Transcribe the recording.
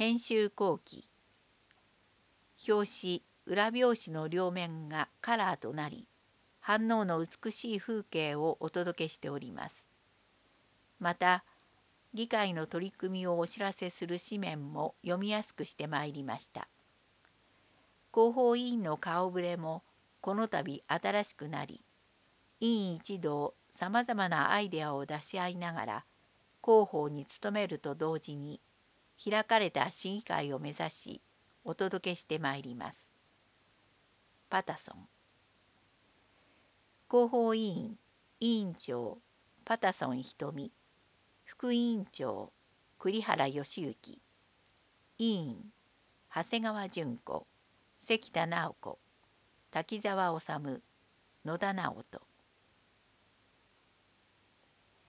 編集後期。表紙、裏表紙の両面がカラーとなり、反応の美しい風景をお届けしております。また、議会の取り組みをお知らせする紙面も読みやすくしてまいりました。広報委員の顔ぶれもこの度新しくなり、委員一同さまざまなアイデアを出し合いながら広報に努めると同時に、開かれた審議会を目指しお届けしてまいります。パタソン。広報委員、委員長、パタソン瞳。副委員長、栗原義行。委員、長谷川純子、関田直子、滝沢治、野田直人。